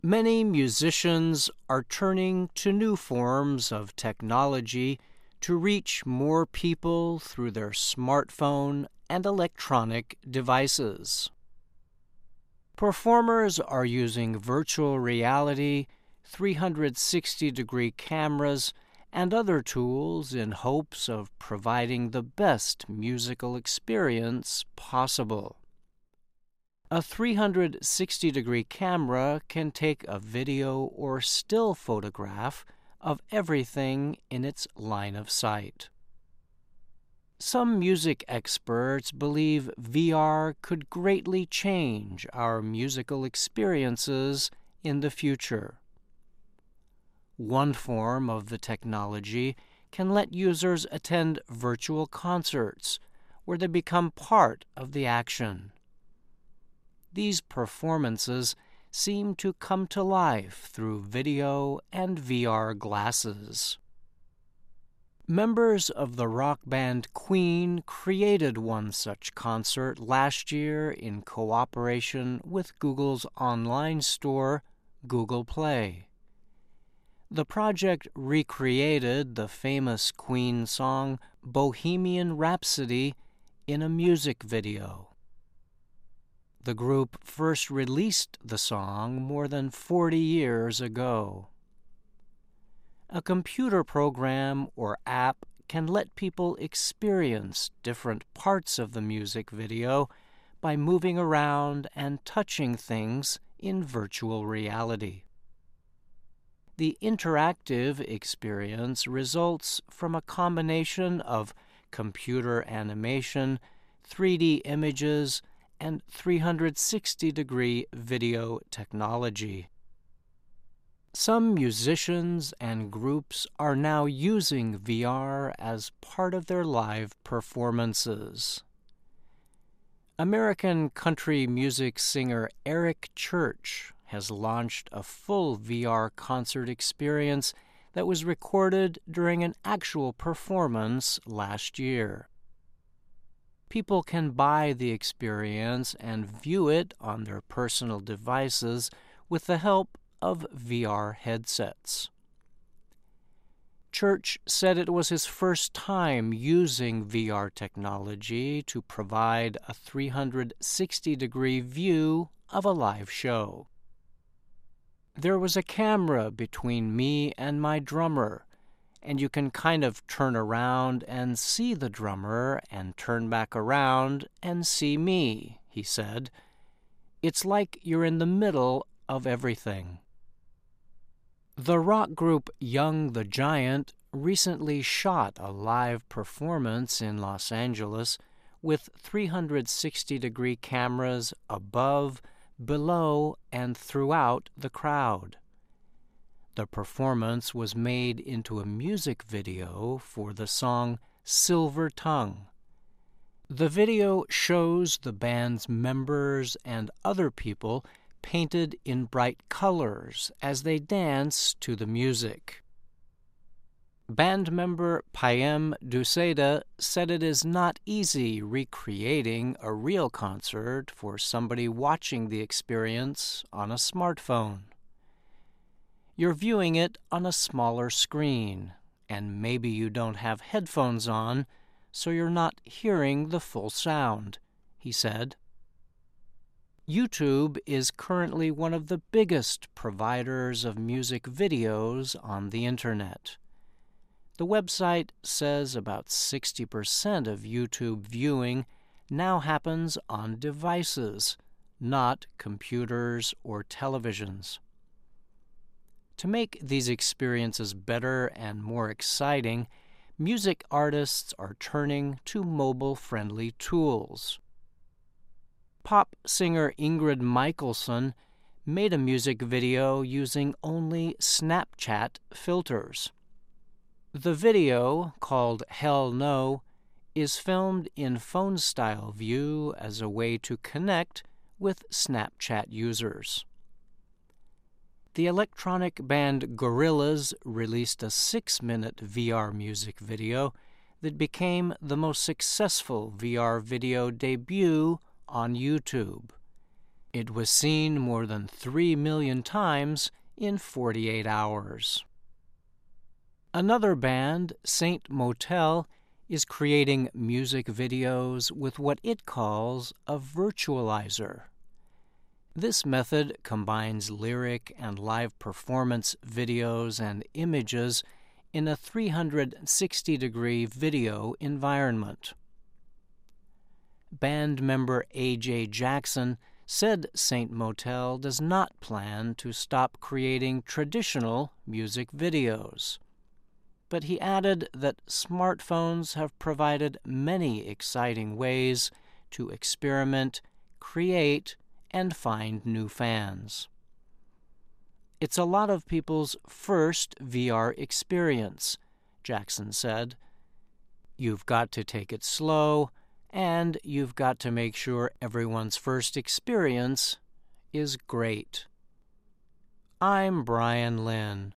Many musicians are turning to new forms of technology to reach more people through their smartphone and electronic devices. Performers are using virtual reality, 360-degree cameras, and other tools in hopes of providing the best musical experience possible. A 360-degree camera can take a video or still photograph of everything in its line of sight. Some music experts believe VR could greatly change our musical experiences in the future. One form of the technology can let users attend virtual concerts where they become part of the action. These performances seem to come to life through video and VR glasses. Members of the rock band Queen created one such concert last year in cooperation with Google's online store, Google Play. The project recreated the famous Queen song Bohemian Rhapsody in a music video. The group first released the song more than 40 years ago. A computer program or app can let people experience different parts of the music video by moving around and touching things in virtual reality. The interactive experience results from a combination of computer animation, 3D images, and 360-degree video technology. Some musicians and groups are now using VR as part of their live performances. American country music singer Eric Church has launched a full VR concert experience that was recorded during an actual performance last year. People can buy the experience and view it on their personal devices with the help of VR headsets. Church said it was his first time using VR technology to provide a 360-degree view of a live show. There was a camera between me and my drummer, and you can kind of turn around and see the drummer and turn back around and see me, he said. It's like you're in the middle of everything. The rock group Young the Giant recently shot a live performance in Los Angeles with 360-degree cameras above, below, and throughout the crowd. The performance was made into a music video for the song Silver Tongue. The video shows the band's members and other people painted in bright colors as they dance to the music. Band member Payam Dusada said it is not easy recreating a real concert for somebody watching the experience on a smartphone. You're viewing it on a smaller screen, and maybe you don't have headphones on, so you're not hearing the full sound, he said. YouTube is currently one of the biggest providers of music videos on the internet. The website says about 60% of YouTube viewing now happens on devices, not computers or televisions. To make these experiences better and more exciting, music artists are turning to mobile-friendly tools. Pop singer Ingrid Michaelson made a music video using only Snapchat filters. The video, called Hell No, is filmed in phone-style view as a way to connect with Snapchat users. The electronic band Gorillaz released a 6-minute VR music video that became the most successful VR video debut on YouTube. It was seen more than 3 million times in 48 hours. Another band, Saint Motel, is creating music videos with what it calls a virtualizer. This method combines lyric and live performance videos and images in a 360-degree video environment. Band member A.J. Jackson said Saint Motel does not plan to stop creating traditional music videos. But he added that smartphones have provided many exciting ways to experiment, create, and find new fans. It's a lot of people's first VR experience, Jackson said. You've got to take it slow, and you've got to make sure everyone's first experience is great. I'm Brian Lynn.